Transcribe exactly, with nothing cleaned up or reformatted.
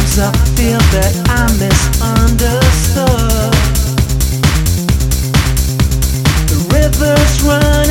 I feel that I'm misunderstood. The rivers run